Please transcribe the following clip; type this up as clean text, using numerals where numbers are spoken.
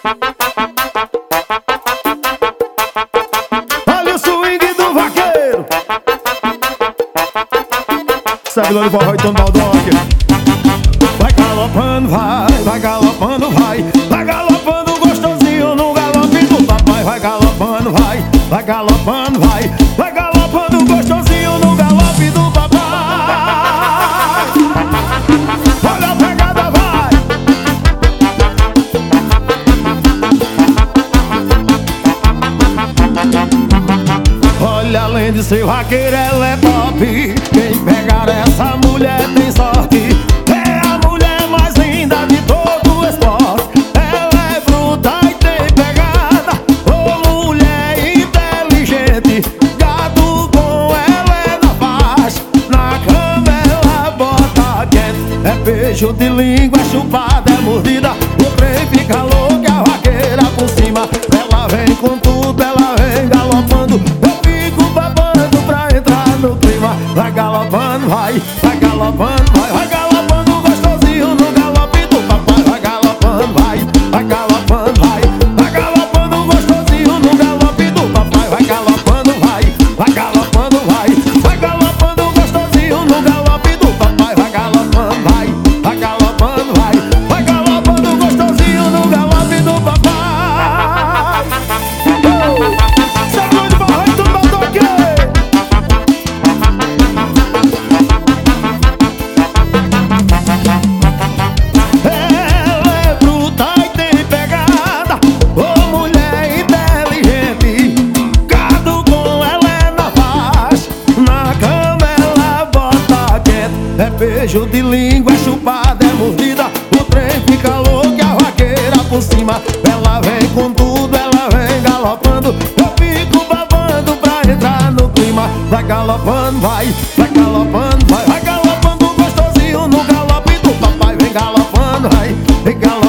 Olha o swing do vaqueiro. Sabilão de forró e Tom Baldock. Vai galopando, vai galopando, vai galopando gostosinho no galope do papai. Vai galopando, vai galopando, vai galopando gostosinho no galope do papai. Olha a pegada, vai. Olha, além de ser vaqueira, ela é top. Quem pegar essa mulher tem sorte. É a mulher mais linda de todo o esporte. Ela é bruta e tem pegada. Ô, mulher inteligente. Gato com ela é na paz. Na cama ela bota quente. É beijo de língua, é chupada, é mordida. O trem fica louco, a vaqueira por cima. Ela vem com tudo, ela vem galopando. Vai galopando, vai galopando, vai galopando gostosinho no galope do papai. Vai galopando, vai galopando, vai galopando gostosinho no galope do papai. Vai galopando, vai galopando, vai galopando gostosinho no galope do papai. Vai galopando, vai galopando, vai galopando gostosinho no galope do papai. Sacude de forró e Tom Baldock. É beijo de língua, é chupada, é mordida. O trem fica louco e a vaqueira por cima. Ela vem com tudo, ela vem galopando. Eu fico babando pra entrar no clima. Vai galopando, vai galopando, vai galopando gostosinho no galope do papai. Vem galopando, vai galopando.